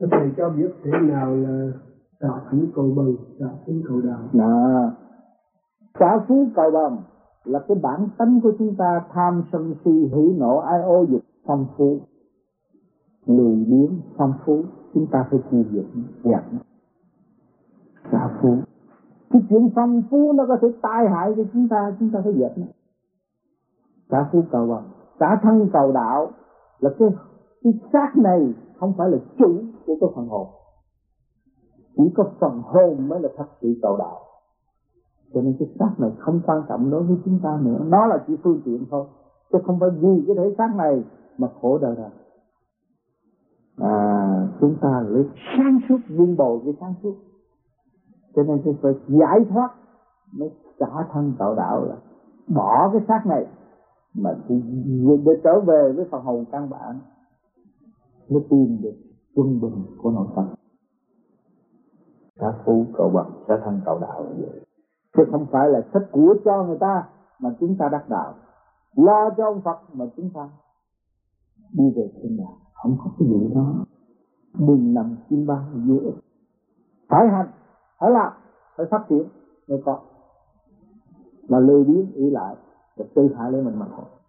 Thầy cho biết thế nào là xả phú cầu bằng, xả phú cầu đạo? Xả phú cầu bằng là cái bản tánh của chúng ta, tham sân si hỉ nộ ái ô dục phong phú, lười biếng phong phú, chúng ta phải tiêu diệt dẹp xả phú. Cái chuyện phong phú nó có thể tai hại cho chúng ta phải dẹp nó. Xả phú cầu bằng, xả thân cầu đạo là cái xác này không phải là chủ của cái phần hồn, chỉ có phần hồn mới là thật sự cầu đạo. Cho nên cái xác này không quan trọng đối với chúng ta nữa, nó là chỉ phương tiện thôi, chứ không phải vì cái thể xác này mà khổ đời đời. Chúng ta lấy sáng suốt vun bồi cái sáng suốt, cho nên chúng phải giải thoát mới xả thân tạo đạo, là bỏ cái xác này mà để trở về với phần hồn căn bản, mới tìm được quân bình của nội tâm. Xả phú cầu bằng, xả thân tạo đạo là vậy, chứ không phải là thích của cho người ta mà chúng ta đắc đạo, lo cho ông Phật mà chúng ta đi về thiên đàng. Không có cái gì đó. Đừng nằm chim bao vô ích, phải hành, phải làm, phải phát triển mới có. Mà lười biếng ý lại, tự hại lấy mình mà thôi.